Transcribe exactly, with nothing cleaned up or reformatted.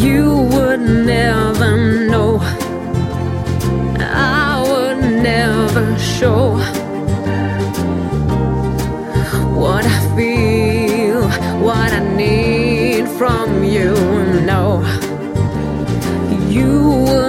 You would never know. I would never show what I feel, what I need from you. No, you would